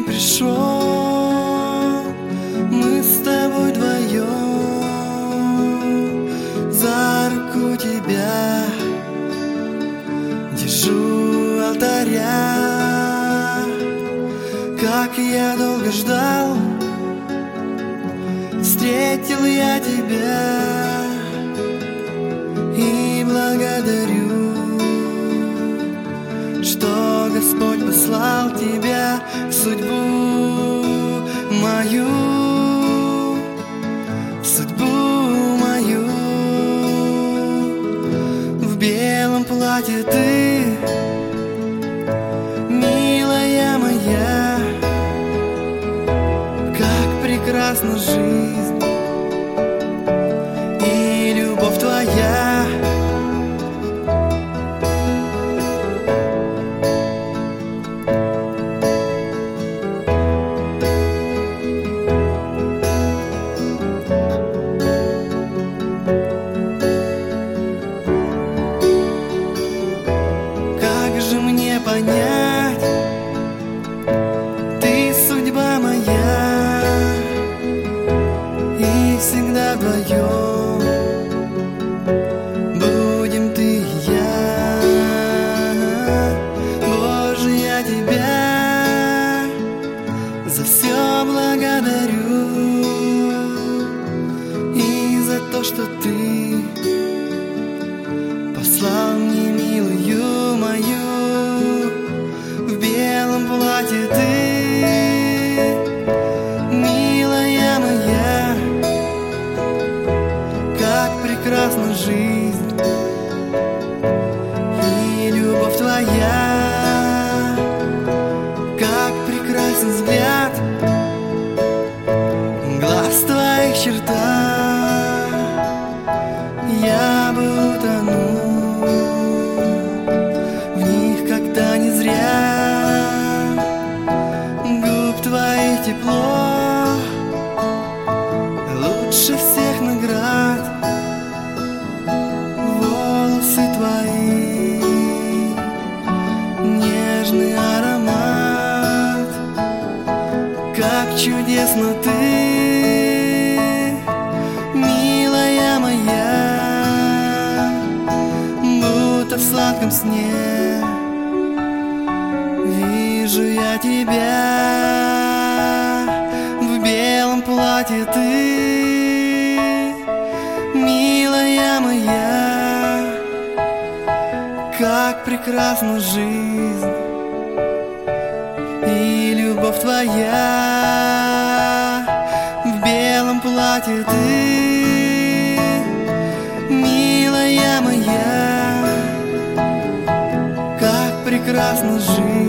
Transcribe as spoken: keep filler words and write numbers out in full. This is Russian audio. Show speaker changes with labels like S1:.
S1: пришел, мы с тобой вдвоем. За руку тебя держу алтаря. Как я долго ждал, встретил я тебя и благодарю, что Господь послал тебя в судьбу мою, в судьбу мою. В белом платье ты, милая моя, как прекрасна жизнь и любовь твоя. Понять, ты судьба моя, и всегда вдвоем будем ты и я. Боже, я тебя за все благодарю, и за то, что ты послал мне милую мою. В белом платье ты, милая моя, как прекрасна жизнь и любовь твоя. Как прекрасен взгляд глаз твоих черта, я бы утонул в них, когда не зря. Твоих тепло лучше всех наград. Волосы твои, нежный аромат. Как чудесно ты, милая моя, будто в сладком сне вижу я тебя. В белом платье ты, милая моя, как прекрасна жизнь и любовь твоя. В белом платье ты, милая моя, как прекрасна жизнь